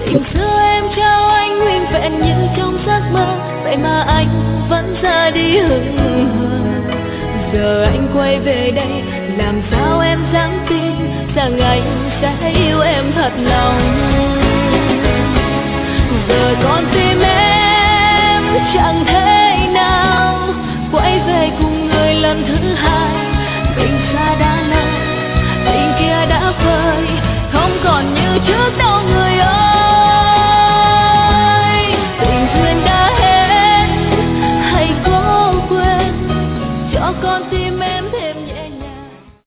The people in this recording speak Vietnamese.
Tình xưa em trao anh nguyên vẹn như trong giấc mơ, vậy mà anh vẫn ra đi hững hờ. Giờ anh quay về đây, làm sao em dám tin rằng anh sẽ yêu em thật lòng. Giờ con tim em chẳng thể